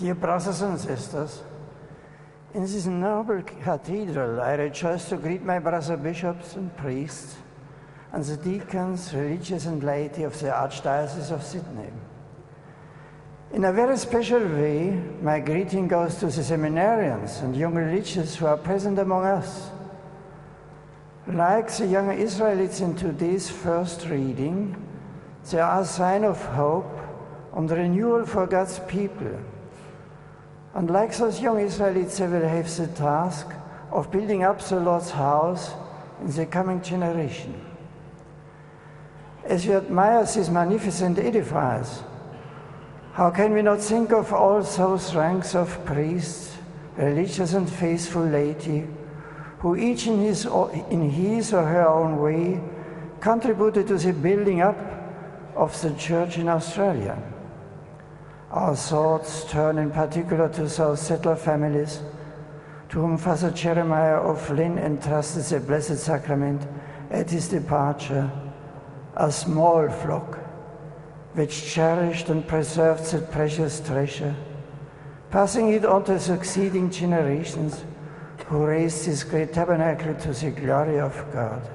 Dear brothers and sisters, in this noble cathedral I rejoice to greet my brother bishops and priests and the deacons, religious and laity of the Archdiocese of Sydney. In a very special way, my greeting goes to the seminarians and young religious who are present among us. Like the young Israelites in today's first reading, they are a sign of hope and renewal for God's people. And like those young Israelites, they will have the task of building up the Lord's house in the coming generation. As we admire these magnificent edifices, how can we not think of all those ranks of priests, religious and faithful laity, who each in his or her own way contributed to the building up of the Church in Australia? Our thoughts turn in particular to those settler families to whom Father Jeremiah of Lynn entrusted the Blessed Sacrament at his departure, a small flock which cherished and preserved that precious treasure, passing it on to succeeding generations who raised this great tabernacle to the glory of God.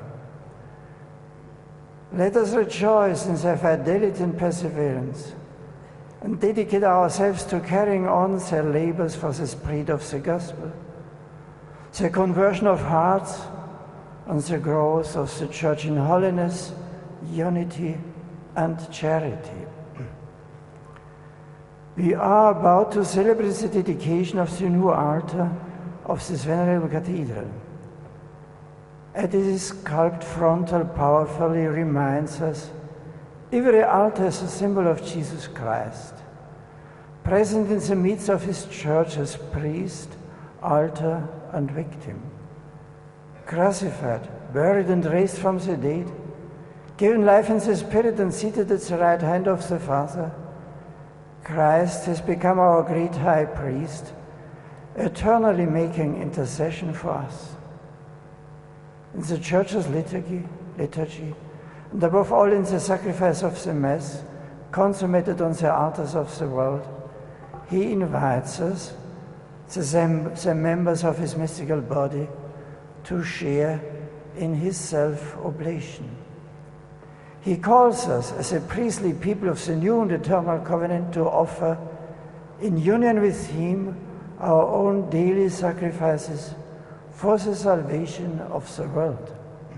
Let us rejoice in their fidelity and perseverance, and dedicate ourselves to carrying on their labors for the spread of the gospel, the conversion of hearts, and the growth of the Church in holiness, unity, and charity. We are about to celebrate the dedication of the new altar of this venerable cathedral. And this sculpted frontal powerfully reminds us every altar is a symbol of Jesus Christ, present in the midst of his church as priest, altar, and victim. Crucified, buried, and raised from the dead, given life in the Spirit and seated at the right hand of the Father, Christ has become our great high priest, eternally making intercession for us. In the Church's liturgy, and above all in the sacrifice of the Mass, consummated on the altars of the world, he invites us, the members of his mystical body, to share in his self-oblation. He calls us, as a priestly people of the new and eternal covenant, to offer, in union with him, our own daily sacrifices for the salvation of the world.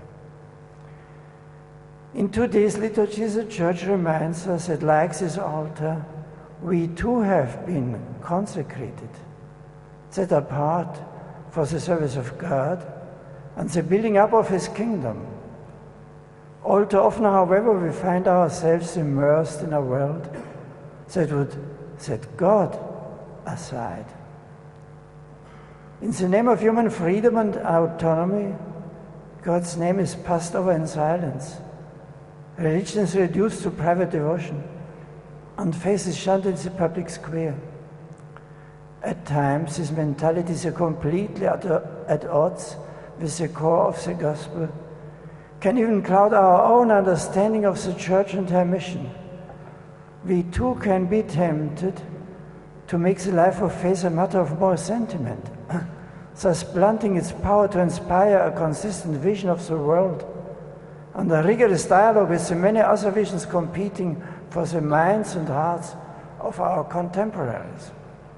In today's liturgy, the Church reminds us that, like this altar, we too have been consecrated, set apart for the service of God and the building up of his kingdom. All too often, however, we find ourselves immersed in a world that would set God aside. In the name of human freedom and autonomy, God's name is passed over in silence. Religion is reduced to private devotion, and faith is shunned in the public square. At times, this mentality is completely at odds with the core of the gospel, can even cloud our own understanding of the Church and her mission. We too can be tempted to make the life of faith a matter of more sentiment, thus blunting its power to inspire a consistent vision of the world and a rigorous dialogue with the many other visions competing for the minds and hearts of our contemporaries.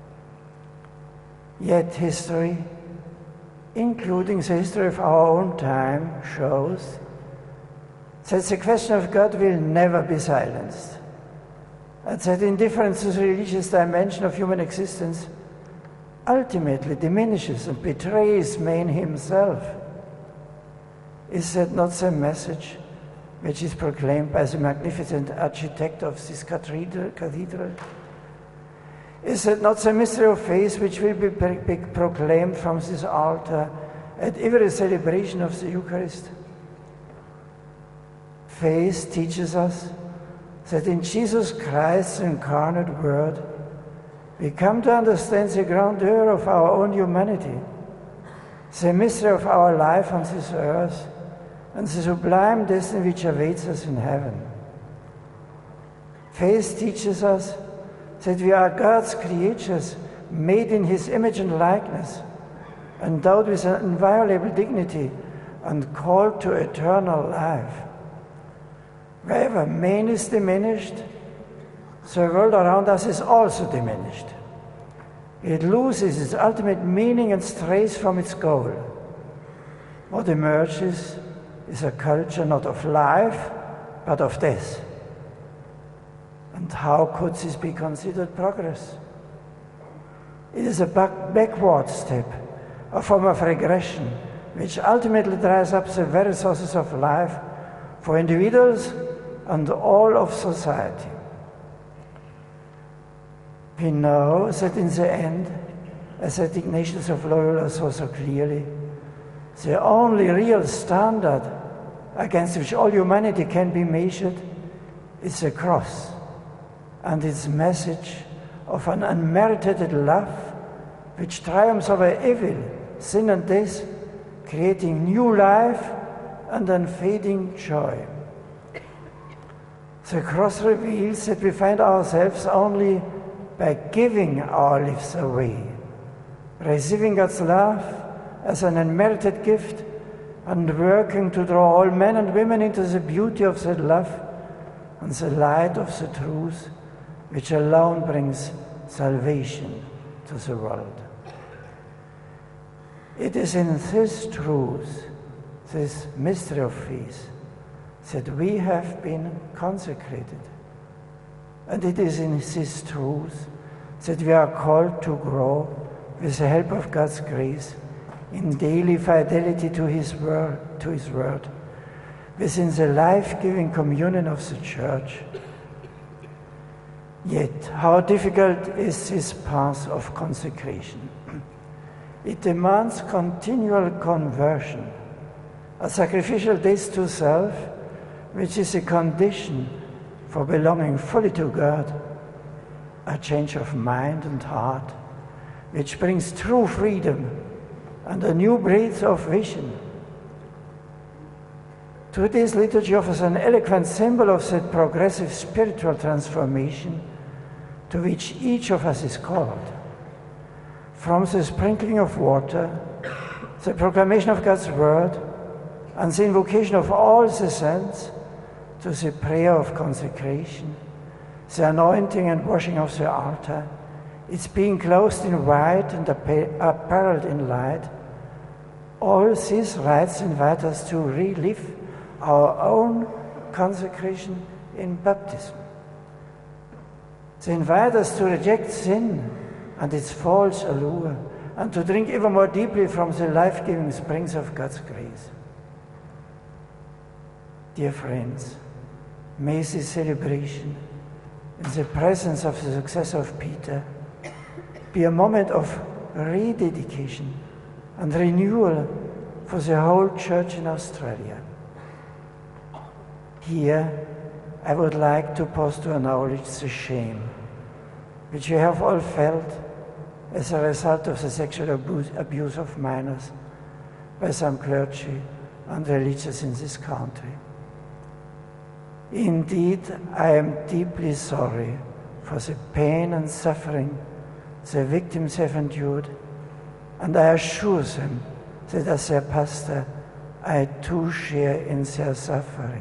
Yet history, including the history of our own time, shows that the question of God will never be silenced, and that indifference to the religious dimension of human existence ultimately diminishes and betrays man himself. Is that not the message which is proclaimed by the magnificent architect of this cathedral? Is that not the mystery of faith which will be proclaimed from this altar at every celebration of the Eucharist? Faith teaches us that in Jesus Christ, the incarnate Word, we come to understand the grandeur of our own humanity, the mystery of our life on this earth, and the sublime destiny which awaits us in heaven. Faith teaches us that we are God's creatures made in his image and likeness, endowed with an inviolable dignity, and called to eternal life. Wherever man is diminished, the world around us is also diminished. It loses its ultimate meaning and strays from its goal. What emerges is a culture not of life, but of death. And how could this be considered progress? It is a backward step, a form of regression, which ultimately dries up the very sources of life for individuals and all of society. We know that in the end, as St. Ignatius of Loyola saw so clearly, the only real standard against which all humanity can be measured is the cross and its message of an unmerited love which triumphs over evil, sin and death, creating new life and unfading joy. The cross reveals that we find ourselves only by giving our lives away, receiving God's love as an unmerited gift, and working to draw all men and women into the beauty of that love and the light of the truth, which alone brings salvation to the world. It is in this truth, this mystery of faith, that we have been consecrated. And it is in this truth that we are called to grow with the help of God's grace in daily fidelity to His word, within the life-giving communion of the Church. Yet, how difficult is this path of consecration? It demands continual conversion, a sacrificial death to self, which is a condition for belonging fully to God, a change of mind and heart, which brings true freedom and a new breadth of vision. Today's liturgy offers an eloquent symbol of that progressive spiritual transformation to which each of us is called. From the sprinkling of water, the proclamation of God's word, and the invocation of all the saints, to the prayer of consecration, the anointing and washing of the altar, its being clothed in white and apparelled in light, all these rites invite us to relive our own consecration in baptism. They invite us to reject sin and its false allure, and to drink ever more deeply from the life-giving springs of God's grace. Dear friends, may this celebration, in the presence of the successor of Peter, be a moment of rededication and renewal for the whole Church in Australia. Here, I would like to pause to acknowledge the shame which we have all felt as a result of the sexual abuse of minors by some clergy and religious in this country. Indeed, I am deeply sorry for the pain and suffering the victims have endured, and I assure them that as their pastor, I too share in their suffering.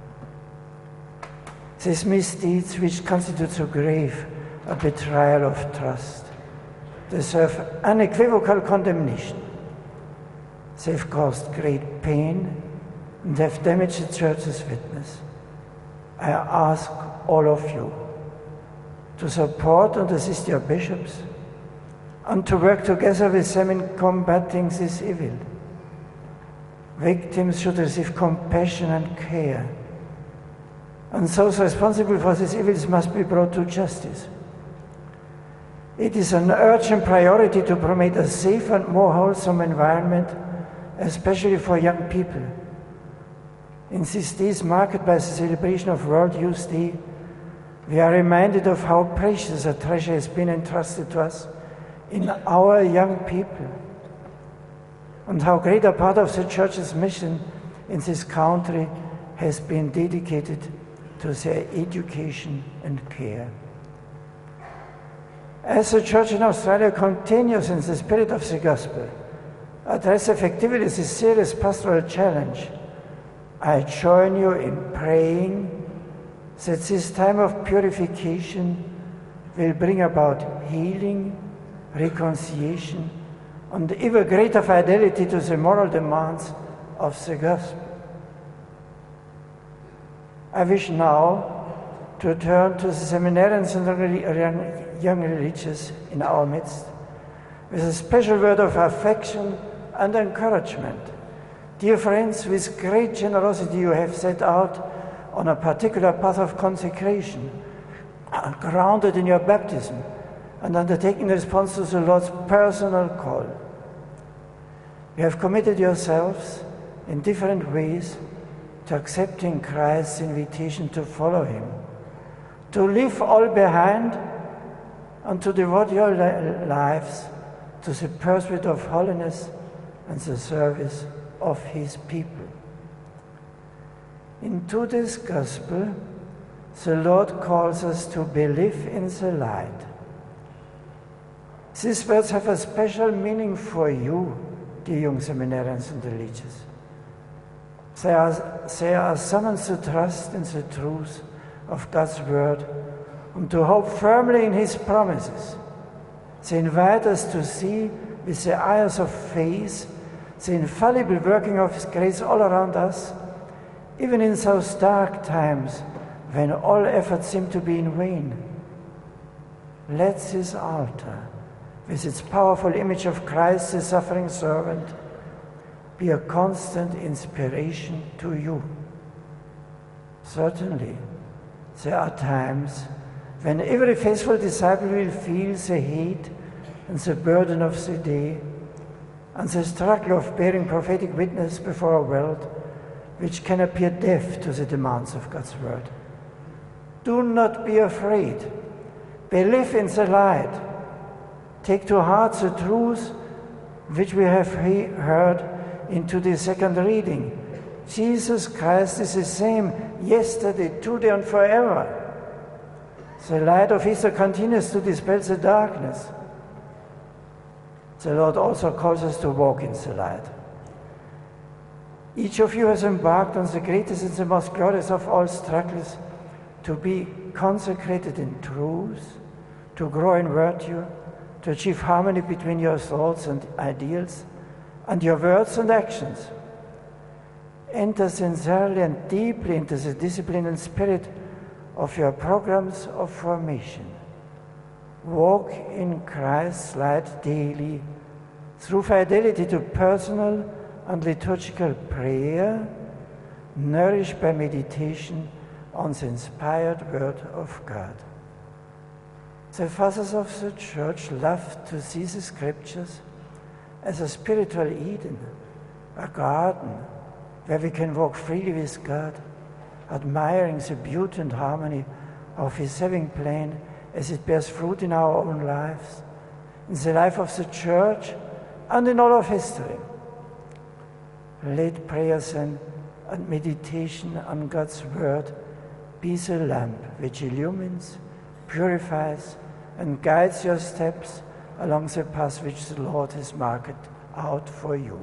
These misdeeds, which constitute so grave a betrayal of trust, deserve unequivocal condemnation. They've caused great pain and have damaged the Church's witness. I ask all of you to support and assist your bishops and to work together with them in combating this evil. Victims should receive compassion and care, and those responsible for these evils must be brought to justice. It is an urgent priority to promote a safe and more wholesome environment, especially for young people. In these days marked by the celebration of World Youth Day, we are reminded of how precious a treasure has been entrusted to us in our young people, and how great a part of the Church's mission in this country has been dedicated to their education and care. As the Church in Australia continues in the spirit of the gospel, address effectively this serious pastoral challenge, I join you in praying that this time of purification will bring about healing, reconciliation, and ever greater fidelity to the moral demands of the gospel. I wish now to turn to the seminarians and young religious in our midst with a special word of affection and encouragement. Dear friends, with great generosity you have set out on a particular path of consecration, grounded in your baptism and undertaking the response to the Lord's personal call. You have committed yourselves in different ways to accepting Christ's invitation to follow him, to leave all behind and to devote your lives to the pursuit of holiness and the service of his people. In today's gospel, the Lord calls us to believe in the light. These words have a special meaning for you, dear young seminarians and religious. They are summons to trust in the truth of God's word and to hope firmly in his promises. They invite us to see with the eyes of faith the infallible working of his grace all around us, even in those dark times when all efforts seem to be in vain. Let this altar, with its powerful image of Christ, the suffering servant, be a constant inspiration to you. Certainly, there are times when every faithful disciple will feel the heat and the burden of the day and the struggle of bearing prophetic witness before a world which can appear deaf to the demands of God's word. Do not be afraid. Believe in the light. Take to heart the truth which we have heard in today's second reading. Jesus Christ is the same yesterday, today, and forever. The light of Easter continues to dispel the darkness. The Lord also calls us to walk in the light. Each of you has embarked on the greatest and the most glorious of all struggles, to be consecrated in truth, to grow in virtue, to achieve harmony between your thoughts and ideals, and your words and actions. Enter sincerely and deeply into the discipline and spirit of your programs of formation. Walk in Christ's light daily through fidelity to personal and liturgical prayer, nourished by meditation on the inspired Word of God. The fathers of the Church loved to see the Scriptures as a spiritual Eden, a garden where we can walk freely with God, admiring the beauty and harmony of his saving plan as it bears fruit in our own lives, in the life of the Church, and in all of history. Let prayers and meditation on God's Word be the lamp which illumines, purifies, and guides your steps along the path which the Lord has marked out for you.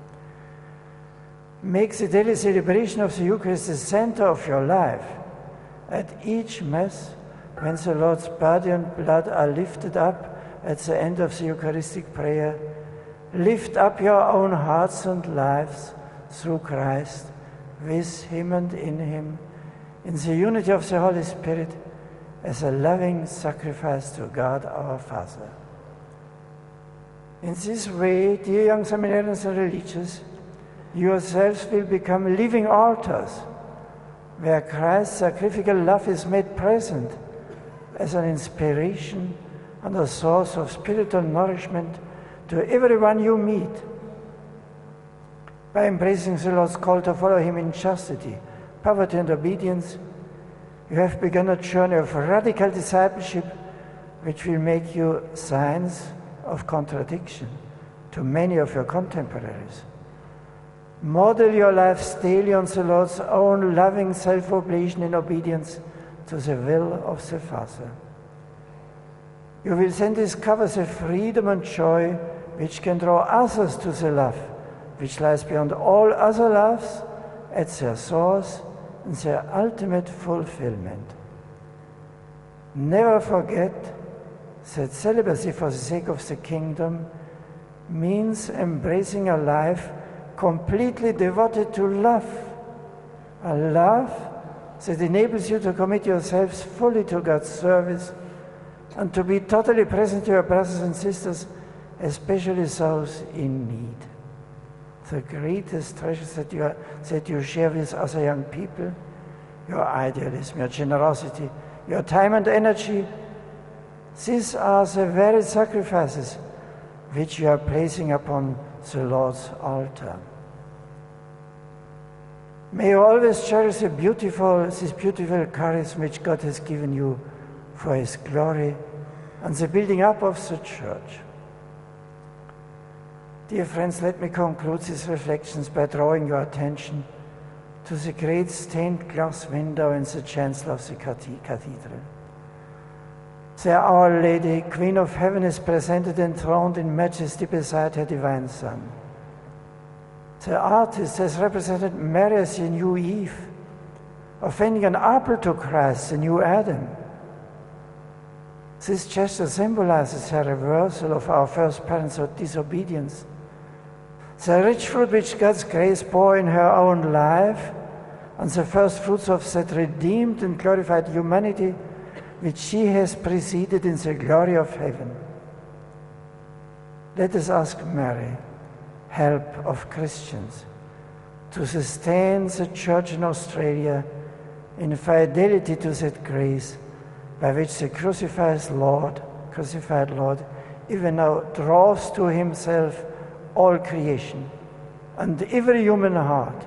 Make the daily celebration of the Eucharist the center of your life. At each Mass, when the Lord's body and blood are lifted up at the end of the Eucharistic prayer, lift up your own hearts and lives through Christ, with him and in him, in the unity of the Holy Spirit, as a loving sacrifice to God our Father. In this way, dear young seminarians and religious, you yourselves will become living altars where Christ's sacrificial love is made present as an inspiration and a source of spiritual nourishment to everyone you meet. By embracing the Lord's call to follow him in chastity, poverty, and obedience, you have begun a journey of radical discipleship which will make you signs of contradiction to many of your contemporaries. Model your lives daily on the Lord's own loving self-oblation in obedience to the will of the Father. You will then discover the freedom and joy which can draw others to the love, which lies beyond all other loves, at their source and their ultimate fulfillment. Never forget that celibacy for the sake of the kingdom means embracing a life completely devoted to love, a love that enables you to commit yourselves fully to God's service and to be totally present to your brothers and sisters, especially those in need. The greatest treasures that you share with other young people, your idealism, your generosity, your time and energy, these are the very sacrifices which you are placing upon the Lord's altar. May you always cherish this beautiful charism which God has given you for His glory and the building up of the church. Dear friends, let me conclude these reflections by drawing your attention to the great stained glass window in the chancel of the cathedral. There Our Lady, Queen of Heaven, is presented enthroned in majesty beside her divine Son. The artist has represented Mary as the new Eve, offering an apple to Christ, the new Adam. This gesture symbolizes her reversal of our first parents' disobedience. The rich fruit which God's grace bore in her own life, and the first fruits of that redeemed and glorified humanity which she has preceded in the glory of heaven. Let us ask Mary, help of Christians, to sustain the Church in Australia in fidelity to that grace by which the crucified Lord, even now draws to Himself all creation and every human heart.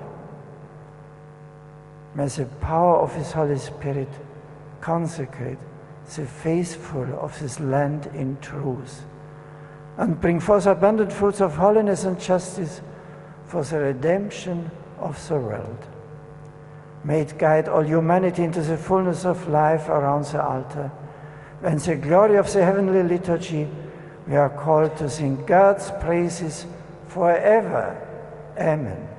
May the power of His Holy Spirit consecrate the faithful of this land in truth and bring forth abundant fruits of holiness and justice for the redemption of the world. May it guide all humanity into the fullness of life around the altar. When the glory of the heavenly liturgy, we are called to sing God's praises forever. Amen.